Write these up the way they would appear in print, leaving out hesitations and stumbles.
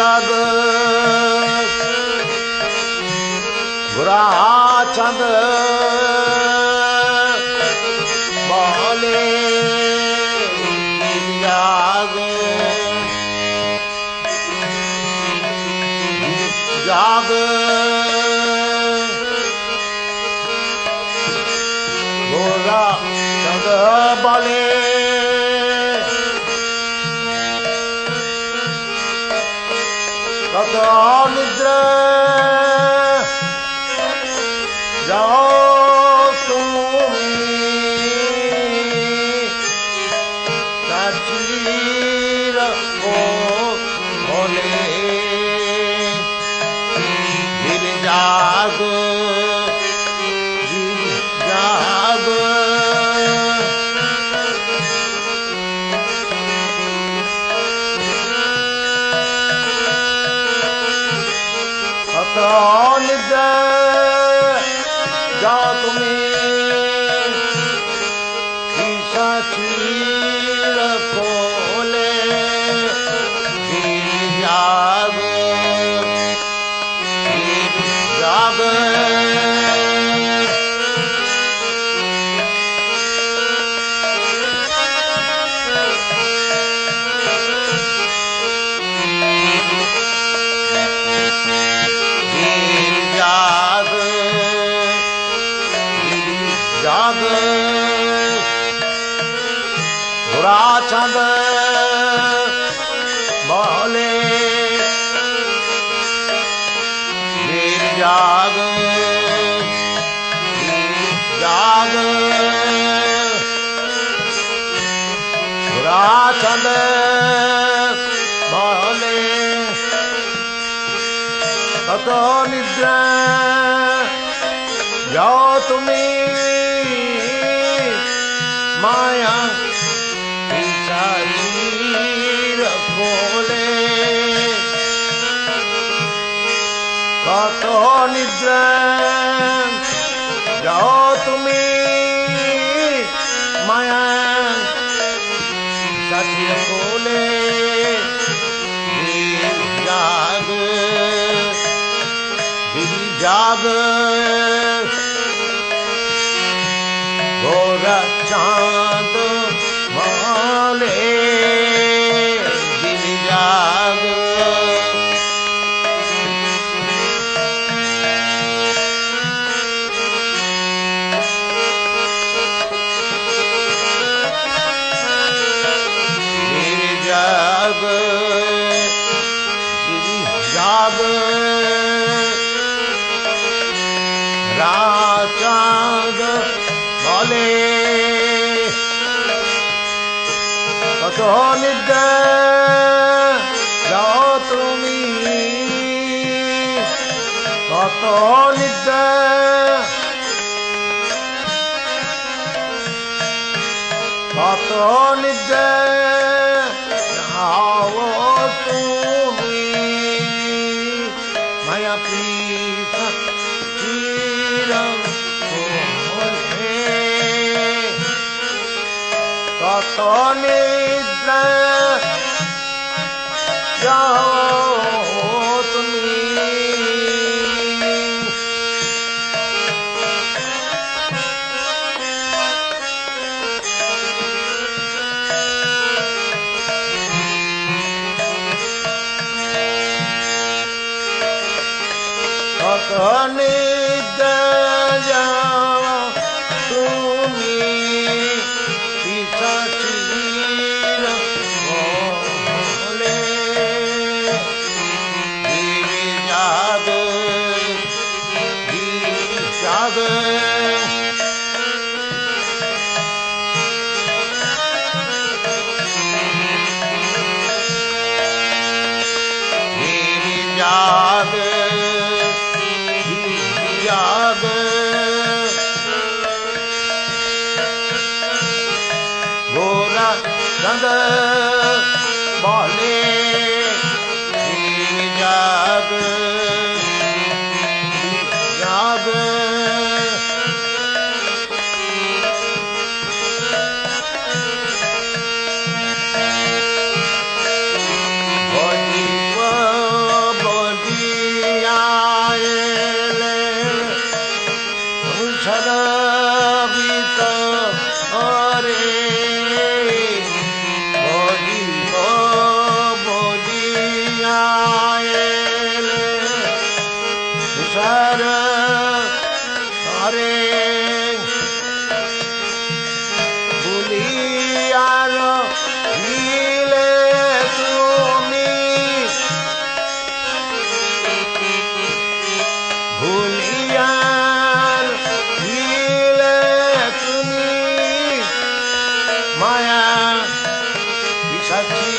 जाग बुरा चंद बोले जाग जाग बुरा चंद बोले निद्रा जाओ तुम सचीर को बोले गिर जाग जाग निद्रा जाओ तुम्हें चीर खोले जाग जाग जाग बुरा चंद बोले वीर जाग जाग बुरा चंद बोले तो निद्रा जाओ तुम्हें माया शरीर खोले कतो निद्रा जाओ तुम्हें माया शरीर खोले जाग जाग गोरा चांद माले गिर जाग गिर जाग गिर जाग चांद बोले तो निद्रा जाओ तुम्हें तो निद्रा तो निद्रा जाओ तुम्हें माया प्रीत तो निद्रा जाओ तुम्हें तो निद्रा जाओ तुम्हें चीर बोले जाग जाग जाग जाग गोरा रंग बोले जाग जाग করে ভুলিয়ার দিলে তুমি ভুলিয়ার দিলে তুমি মায়া পিশাচী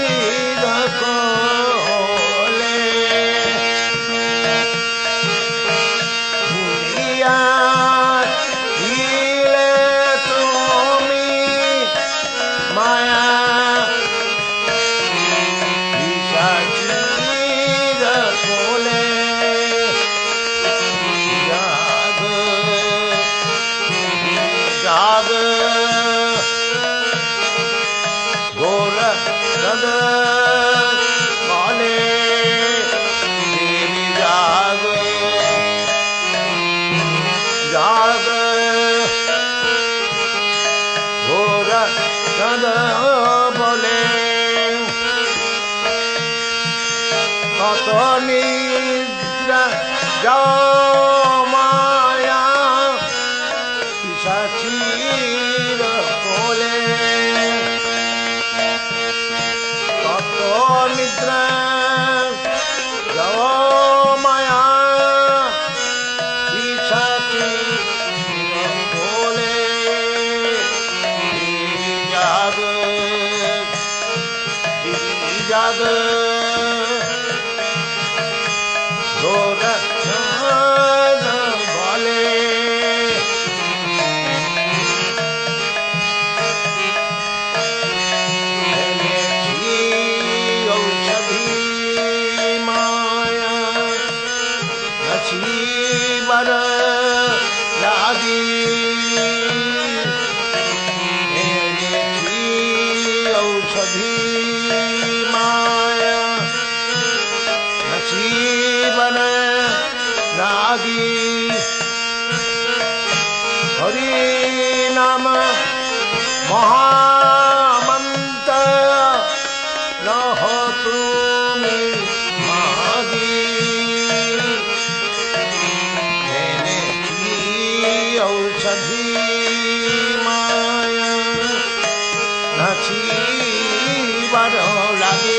বলে কত নিদ্রা যাও মায়া পিশাচীর কোলে কত নিদ্রা যাও মায়া পিশাচীর কোলে জাগ ঘোর বলে ঔষধি মায়া নছিবার লাগি ঔষধি जीवन लागी हरि नाम महामंत्र न हो तुमी मागी मैंने की औषधि माया न जीवन लागी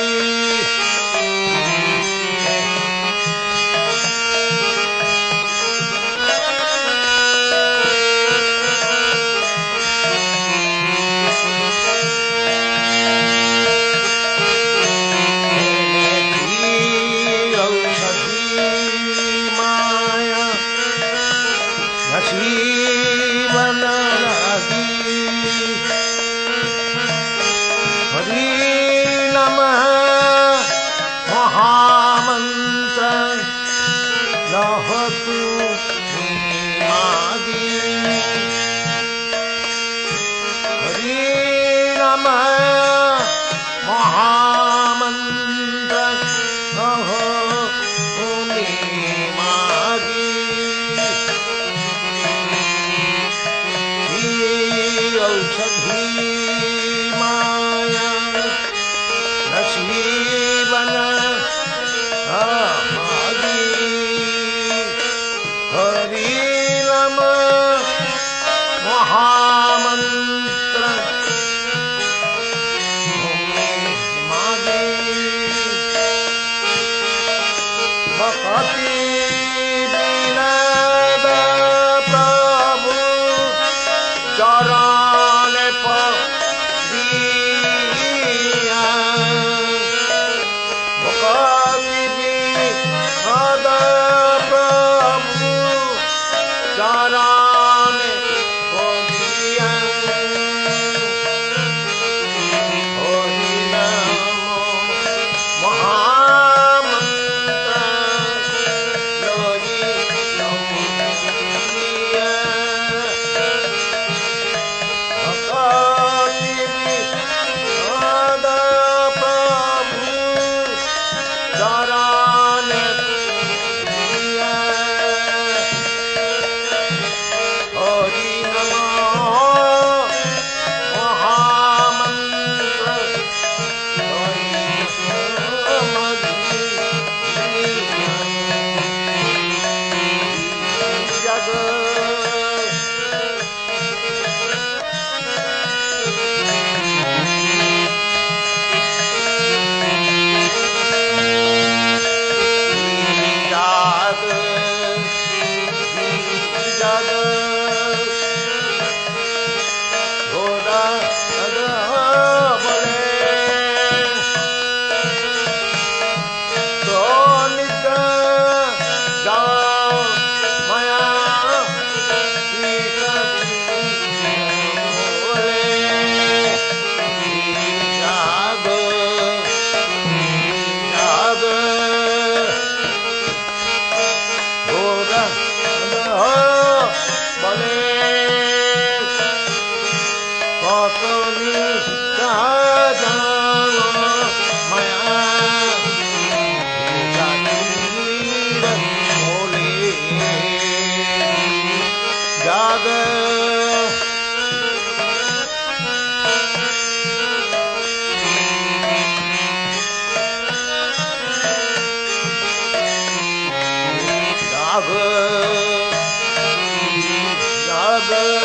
जीवन लागी हरि नमः महामंत्र लहतु मागी हरि नमः महामंत्र लहतु मागी औषधि माया नसीबन मागी हरि नम महामंत्र मागी भक्ति विनद प्रभु चरण दिया रा